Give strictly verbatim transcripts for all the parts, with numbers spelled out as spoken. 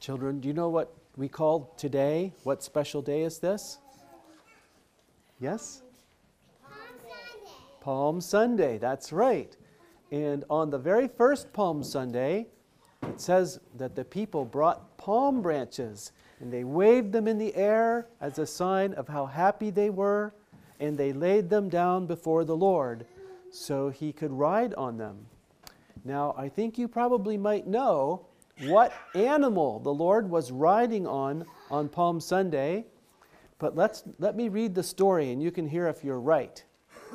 Children, do you know what we call today? What special day is this? Yes? Palm Sunday. Palm Sunday, that's right. And on the very first Palm Sunday, it says that the people brought palm branches and they waved them in the air as a sign of how happy they were, and they laid them down before the Lord so he could ride on them. Now, I think you probably might know what animal the Lord was riding on on Palm Sunday, but let's let me read the story and you can hear if you're right.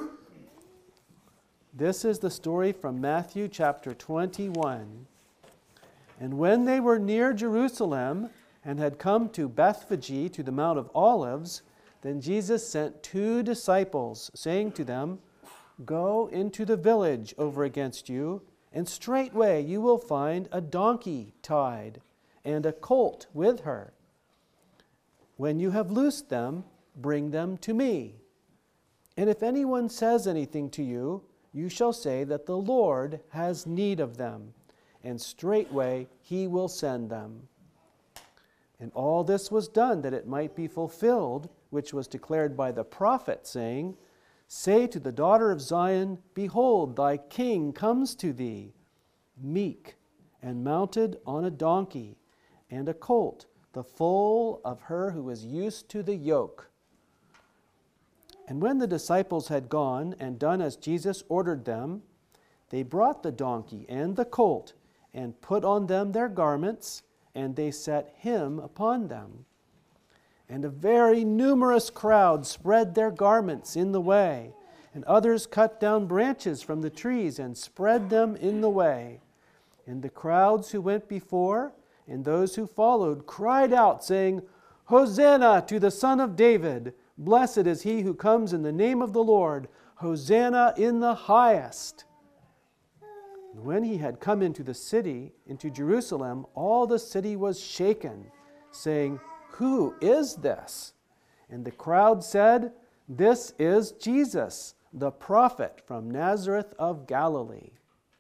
This is the story from Matthew chapter twenty-one. And when they were near Jerusalem and had come to Bethphage, to the Mount of Olives, then Jesus sent two disciples, saying to them, "Go into the village over against you, and straightway you will find a donkey tied, and a colt with her. When you have loosed them, bring them to me. And if anyone says anything to you, you shall say that the Lord has need of them, and straightway he will send them." And all this was done that it might be fulfilled, which was declared by the prophet, saying, "Say to the daughter of Zion, Behold, thy king comes to thee, meek, and mounted on a donkey, and a colt, the foal of her who is used to the yoke." And when the disciples had gone and done as Jesus ordered them, they brought the donkey and the colt, and put on them their garments, and they set him upon them. And a very numerous crowd spread their garments in the way, and others cut down branches from the trees and spread them in the way. And the crowds who went before and those who followed cried out, saying, "Hosanna to the Son of David! Blessed is he who comes in the name of the Lord! Hosanna in the highest!" And when he had come into the city, into Jerusalem, all the city was shaken, saying, "Who is this?" And the crowd said, "This is Jesus, the prophet from Nazareth of Galilee."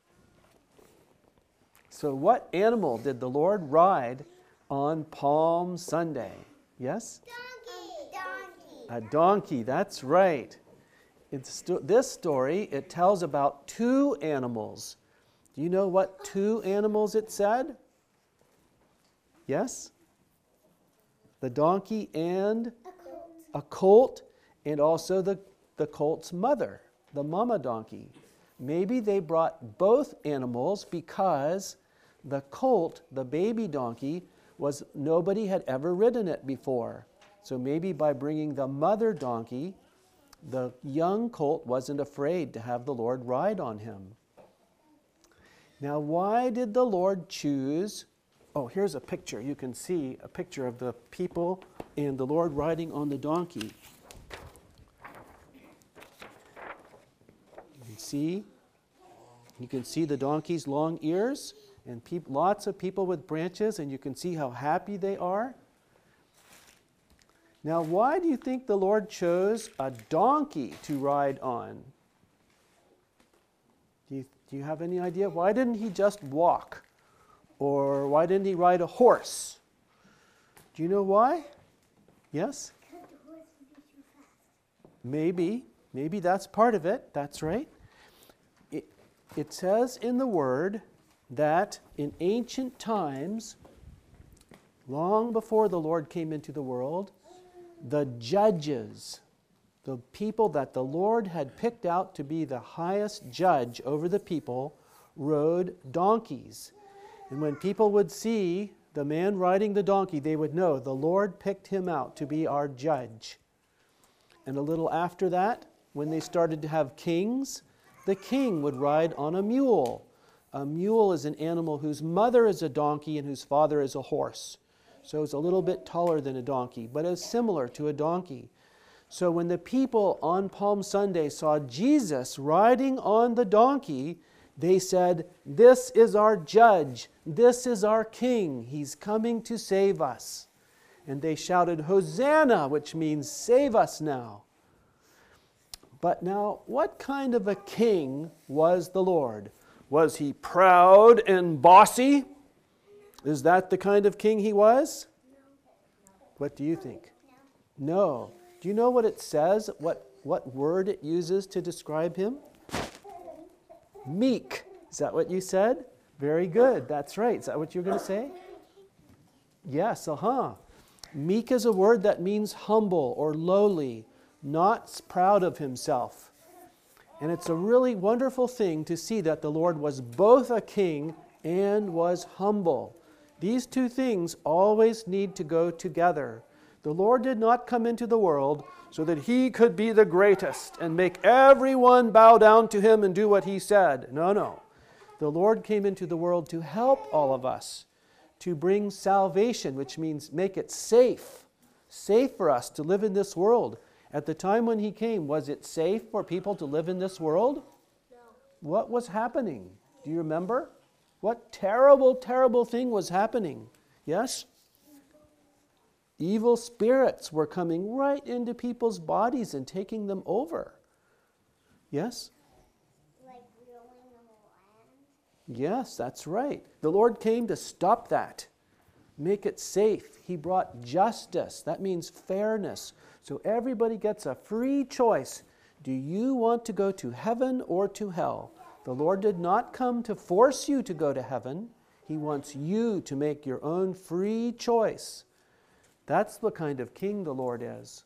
So what animal did the Lord ride on Palm Sunday? Yes? Donkey. Donkey. A donkey, that's right. It's this story, it tells about two animals. Do you know what two animals it said? Yes? The donkey and A colt. a colt, and also the, the colt's mother, the mama donkey. Maybe they brought both animals because the colt, the baby donkey, was nobody had ever ridden it before. So maybe by bringing the mother donkey, the young colt wasn't afraid to have the Lord ride on him. Now, why did the Lord choose? Oh, here's a picture. You can see a picture of the people and the Lord riding on the donkey. You can see, you can see the donkey's long ears and peop- lots of people with branches, and you can see how happy they are. Now, why do you think the Lord chose a donkey to ride on? Do you, do you have any idea? Why didn't he just walk? Or why didn't he ride a horse? Do you know why? Yes? Because the horse would be too fast. Maybe. Maybe that's part of it. That's right. It, it says in the Word that in ancient times, long before the Lord came into the world, the judges, the people that the Lord had picked out to be the highest judge over the people, rode donkeys. And when people would see the man riding the donkey, they would know the Lord picked him out to be our judge. And a little after that, when they started to have kings, the king would ride on a mule. A mule is an animal whose mother is a donkey and whose father is a horse. So it's a little bit taller than a donkey, but it's similar to a donkey. So when the people on Palm Sunday saw Jesus riding on the donkey, they said, "This is our judge. This is our king. He's coming to save us." And they shouted, "Hosanna," which means save us now. But now, what kind of a king was the Lord? Was he proud and bossy? Is that the kind of king he was? What do you think? No. Do you know what it says? What, what word it uses to describe him? Meek. Is that what you said? Very good. That's right. Is that what you're going to say? Yes, uh-huh. Meek is a word that means humble or lowly, not proud of himself. And it's a really wonderful thing to see that the Lord was both a king and was humble. These two things always need to go together. The Lord did not come into the world so that he could be the greatest and make everyone bow down to him and do what he said. No, no. The Lord came into the world to help all of us, to bring salvation, which means make it safe, safe for us to live in this world. At the time when he came, was it safe for people to live in this world? No. What was happening? Do you remember? What terrible, terrible thing was happening? Yes? Evil spirits were coming right into people's bodies and taking them over. Yes? Like ruling the land? Yes, that's right. The Lord came to stop that, make it safe. He brought justice. That means fairness. So everybody gets a free choice. Do you want to go to heaven or to hell? The Lord did not come to force you to go to heaven. He wants you to make your own free choice. That's the kind of king the Lord is.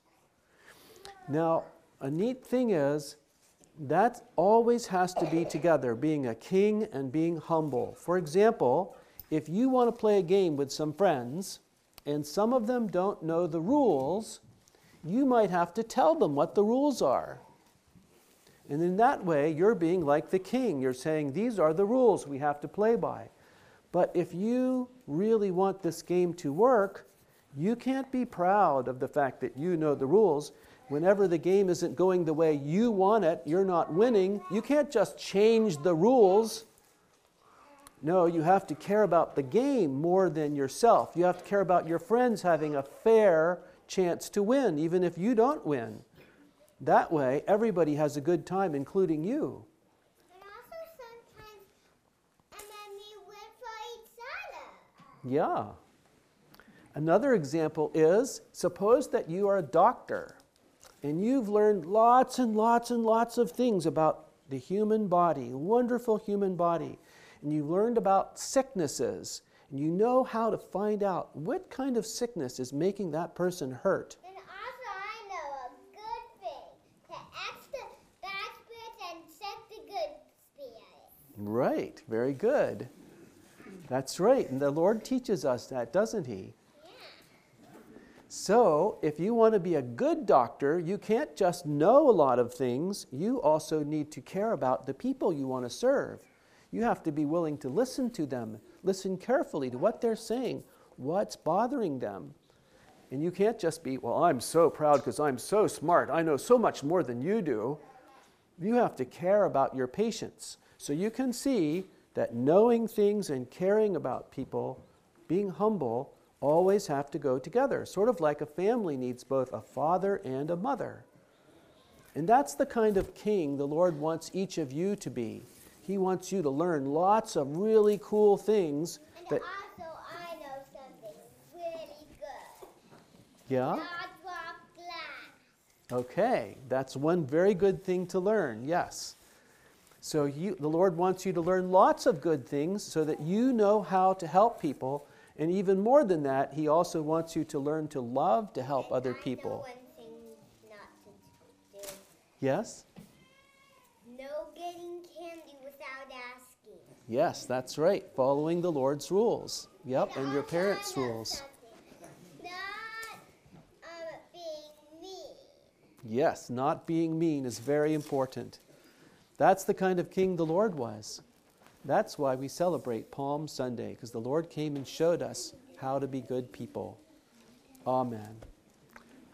Now, a neat thing is, that always has to be together, being a king and being humble. For example, if you want to play a game with some friends, and some of them don't know the rules, you might have to tell them what the rules are. And in that way, you're being like the king. You're saying, these are the rules we have to play by. But if you really want this game to work, you can't be proud of the fact that you know the rules. Whenever the game isn't going the way you want it, you're not winning. You can't just change the rules. No, you have to care about the game more than yourself. You have to care about your friends having a fair chance to win, even if you don't win. That way, everybody has a good time, including you. And also sometimes, and then we win for each other. Yeah. Another example is, suppose that you are a doctor, and you've learned lots and lots and lots of things about the human body, wonderful human body, and you've learned about sicknesses, and you know how to find out what kind of sickness is making that person hurt. And also I know a good thing to ask the bad spirits and set the good spirits. Right, very good. That's right, and the Lord teaches us that, doesn't he? So, if you want to be a good doctor, you can't just know a lot of things. You also need to care about the people you want to serve. You have to be willing to listen to them, listen carefully to what they're saying, what's bothering them. And you can't just be, well, I'm so proud because I'm so smart. I know so much more than you do. You have to care about your patients. So you can see that knowing things and caring about people, being humble, always have to go together, sort of like a family needs both a father and a mother. And that's the kind of king the Lord wants each of you to be. He wants you to learn lots of really cool things. And that, also I know something really good. yeah? Not drop glass. Okay, that's one very good thing to learn, yes. So you, the Lord wants you to learn lots of good things so that you know how to help people. And even more than that, he also wants you to learn to love to help And other I people. know one thing not to do. Yes? No getting candy without asking. Yes, that's right. Following the Lord's rules. Yep, and your also parents' I know rules. something. Not um, being mean. Yes, not being mean is very important. That's the kind of king the Lord was. That's why we celebrate Palm Sunday, because the Lord came and showed us how to be good people. Amen.